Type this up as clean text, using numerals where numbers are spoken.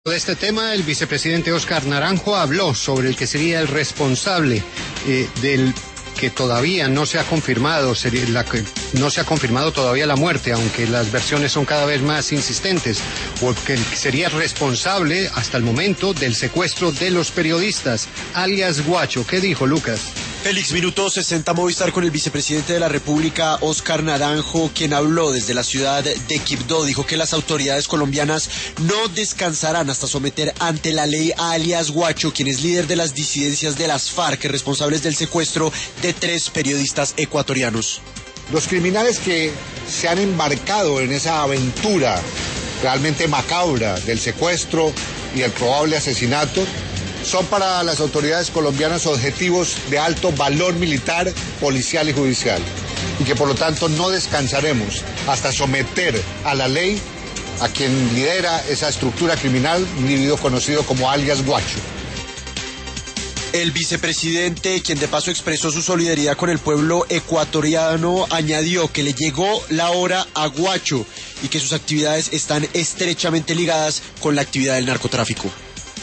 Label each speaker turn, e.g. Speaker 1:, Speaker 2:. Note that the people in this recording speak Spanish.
Speaker 1: De este tema, el vicepresidente Óscar Naranjo habló sobre el que sería el responsable del que todavía no se ha confirmado, no se ha confirmado todavía la muerte, aunque las versiones son cada vez más insistentes, o que sería responsable hasta el momento del secuestro de los periodistas, alias Guacho. ¿Qué dijo, Lucas?
Speaker 2: Félix, minuto 60 Movistar con el vicepresidente de la República, Óscar Naranjo, quien habló desde la ciudad de Quibdó. Dijo que las autoridades colombianas no descansarán hasta someter ante la ley a alias Guacho, quien es líder de las disidencias de las FARC, responsables del secuestro de 3 periodistas ecuatorianos.
Speaker 3: Los criminales que se han embarcado en esa aventura realmente macabra del secuestro y el probable asesinato son para las autoridades colombianas objetivos de alto valor militar, policial y judicial, y que por lo tanto no descansaremos hasta someter a la ley a quien lidera esa estructura criminal, un individuo conocido como alias Guacho.
Speaker 2: El vicepresidente, quien de paso expresó su solidaridad con el pueblo ecuatoriano, añadió que le llegó la hora a Guacho y que sus actividades están estrechamente ligadas con la actividad del narcotráfico.